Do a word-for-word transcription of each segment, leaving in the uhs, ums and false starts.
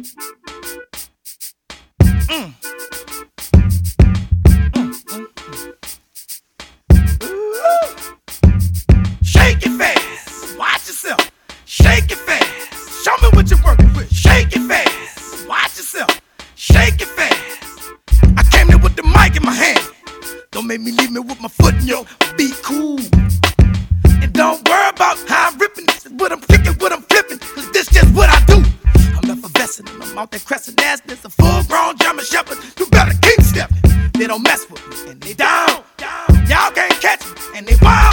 Mm. Mm, mm, mm. Ooh. Shake it fast. Watch yourself. Shake it fast. Show me what you're working with. Shake it fast. Watch yourself. Shake it fast. I came there with the mic in my hand. Don't make me leave me with my foot in your. Be cool. And don't worry about how I'm ripping. This is what I'm kicking, what I'm flipping. Cause this just what I do. I'm effervescent and I'm out there crescent nastiness. A full grown German shepherd. You better keep stepping. They don't mess with me and they down. Y'all can't catch me and they wild.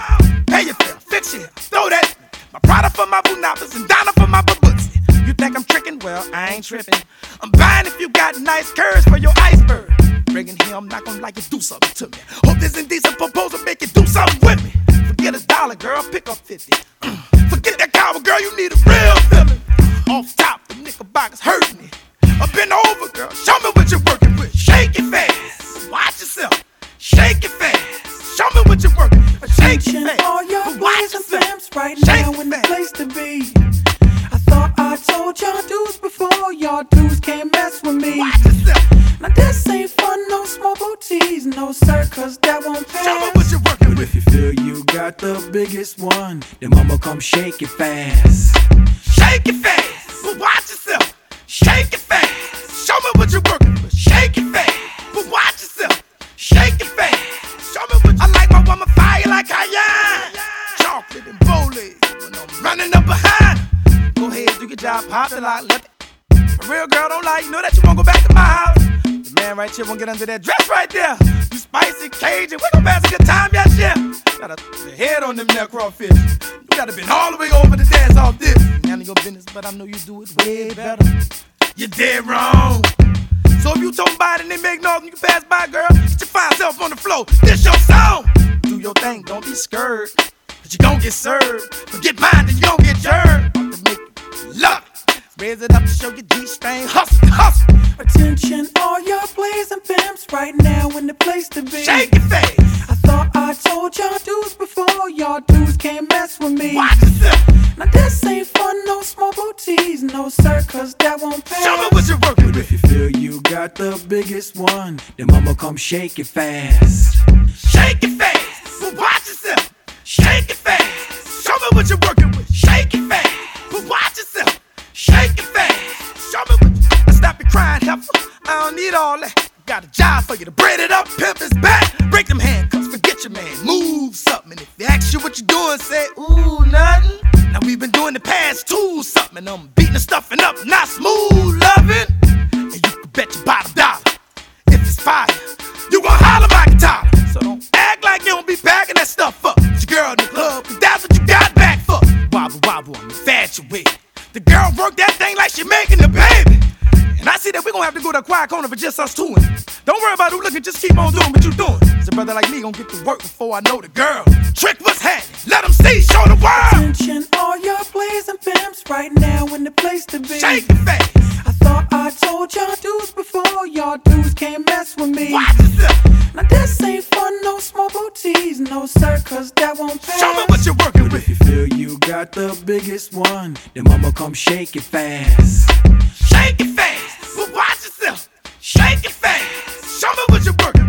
Pay your fare, fix your hair, throw that. My Prada for my Bunapas and Donna for my Baboots. You think I'm tricking? Well, I ain't tripping. I'm buying if you got nice curves for your iceberg. Bringing here, I'm not gonna like you do something to me. Hope this indecent proposal make you do something with me. Forget a dollar, girl, pick up fifty. Forget that cowboy, girl, you need a real feeling. Off top, the knickerbockers hurt me. Up and over, girl, show me what you're working with. Shake it fast, watch yourself. Shake it fast, show me what you're working with. Shake it fast, all your watch boys and yourself. fams right Shake now it in the fast. place to be. I thought I told y'all dudes before, y'all dudes can't mess with me. Watch yourself. Now this ain't fun, no small booties, no sir, cause that won't pass. Show me what you're working But with. if you feel you got the biggest one, then mama come shake it fast. Shake it fast, but watch yourself. Shake it fast, show me what you're working with. Shake it fast, but watch yourself. Shake it fast, show me what you I like my woman fire like cayenne. Chocolate and bowling when I'm running up behind. Go ahead, do your job, pop the lock, let it. A real girl don't lie, you know that you won't go back to my house. The man right here won't get under that dress right there. You spicy Cajun, we gon' pass a good time, yes, yeah. Got a head on them neck crawfish. You gotta been all the way over to dance off this. None of your business, but I know you do it way better. You're dead wrong. So if you talking about it and they make noise and you can pass by, girl, get your fine self on the floor. This your song. Do your thing, don't be scared. Cause you gon' get served. Forget mine, then you gon' get jerked. To make you love it. Raise it up to show your G-string. Hustle, hustle. Attention, all y'all plays and pimps right now in the place to be. Shake it fast. I thought I told y'all dudes before, y'all dudes can't mess with me. Watch yourself. Now this ain't fun, no small booties, no sir, cause that won't pass. Show me what you're working But with. if you feel you got the biggest one, then mama come shake it fast. Shake it fast. But watch yourself. Shake it fast. Show me what you're working with. Shake it fast. But watch yourself. Shake it fast. Show me what you Now stop your crying, heifer. I don't need all that. Got a job for you to braid it up, pimp his back. Break them handcuffs, forget your man. Move something. And if they ask you what you doing, say, ooh, nothing. Now we've been doing the past two something. And I'm beating the stuffing up, not smooth loving. And you can bet your bottom dollar. If it's fire, you gon' holler like a toddler. So don't act like you don't be packing that stuff up. It's your girl in the club, cause that's what you got back for. Wobble, wobble, I'm infatuated. The girl work that thing like she making the baby. And I see that we gon' have to go to a quiet corner for just us two. And don't worry about who looking, just keep on doing what you doing. Cause a brother like me gon' get to work before I know the girl. Trick what's happening, let them see, show the world. Attention, all y'all plays and pimps right now in the place to be. Shake it fast. I thought I told y'all dudes before, y'all dudes can't mess with me. Watch yourself. Now this ain't fun, no small booties, no sir, cause that won't pass. Show me what you're working But with. if you feel you got the biggest one, then mama come shake it fast. Shake it fast. But watch yourself. Shake it fast. Show me what you're working with.